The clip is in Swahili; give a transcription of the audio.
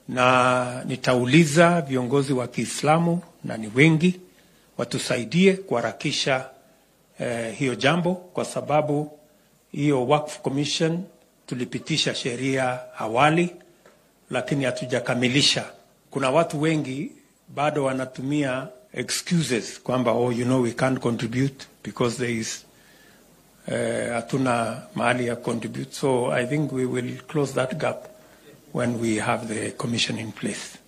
na nitauliza viongozi wa Kiislamu, na ni wengi, watusaidie kuharakisha hiyo jambo, kwa sababu hiyo Waqf Commission tulipitisha sheria awali, lakini hatujakamilisha. Kuna watu wengi bado wanatumia excuses kwamba we can't contribute because there is hatuna mahali ya contribute. So I think we will close that gap when we have the commission in place.